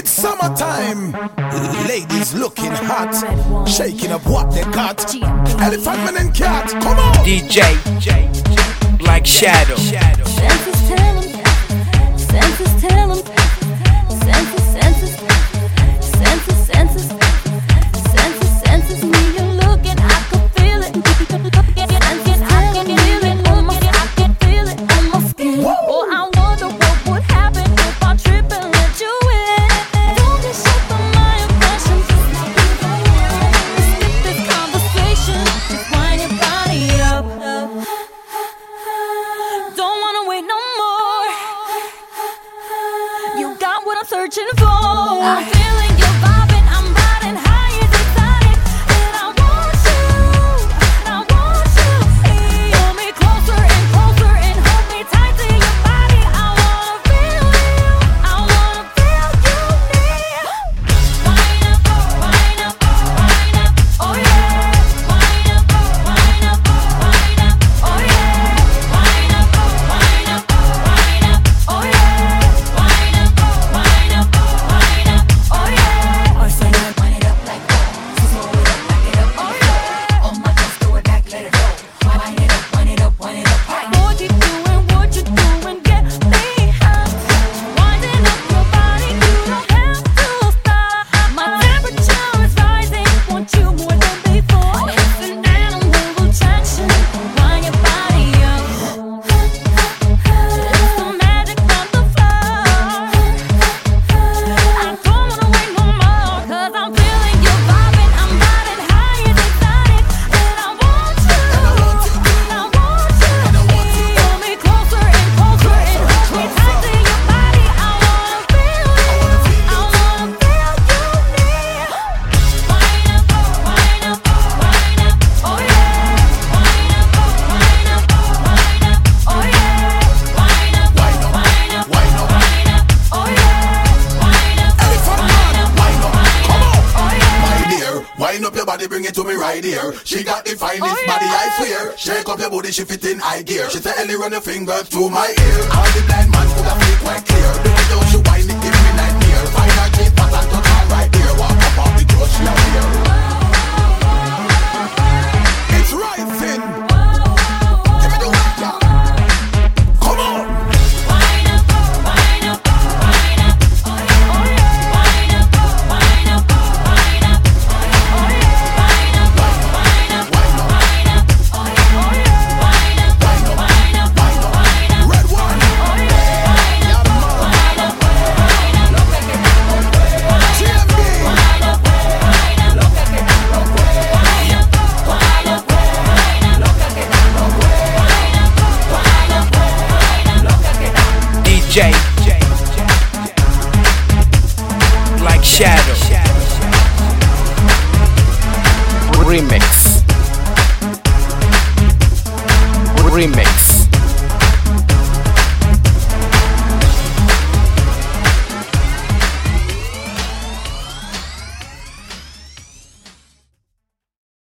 Summertime, ladies looking hot, shaking up what they got. Elephant man and cat, come on. DJ Black Shadow. Senses tell 'em, senses tell 'em, senses, senses, senses, senses, senses, senses. Me you looking, I can feel it. Senses, I can feel it on my, I can feel it on my skin. Oh, I wonder what would happen if I trip and let you in. Don't get shook by my impressions. Skip this conversation, just wind your body up. Don't wanna wait no more. You got what I'm searching for. I'm feeling you vibing, I'm riding high and decided that I want you, I want you. Pull me closer and closer and hold me tight to your body. I wanna feel you, I wanna feel you near. Wind up, wind up, wind up, oh yeah. Wind up, wind up, wind up, oh yeah. Wind up, wind up, wind up, oh yeah. Wind up, wind up, wind up, oh yeah. Or say wind it up like that. Slow it up, back it up, oh yeah. Oh my God, throw it back, let it go. Wind it up, wind it up, wind it up. Boy, keep doing what you doing, get me hot. Winding up your body, you don't have to stop. My temperature is rising, want you more than before. It's an animal attraction, wind your body up. It's the magic on the floor. I don't wanna wait no more, 'cause I'm feeling you vibing, I'm riding high and excited that I want you, I want you. Pull me closer and closer and hold me tight to your body. I wanna feel you, I wanna feel you near. Wind up, wind up, wind up, oh yeah. Wind up, wind up, wind up, oh yeah. Wind up, wind up, wind up, oh yeah. Wind up, Elephant man, wind up, come on. oh yeah. My dear, wind up your body, bring it to me right here. She got the finest body, I swear. Shake up your booty, she fit in high gear. She say, Ellie, run your fingers through my ear. All the blind man could have feel quite clear. Do it down, she wind it, give me nightmare. Find her cheap pass and touch her right there. Walk up off the clothes, she a wear. It's rising. Give me the white girl. Come on. Wind up, wind up, wind up, oh yeah. Wind up, wind up, wind up, oh yeah. Wind up, wind up, wind up, oh yeah. Wind up, wind up, wind up, Red one. oh yeah. Wind up, wind up, GMB. DJ Black Shadow. Remix.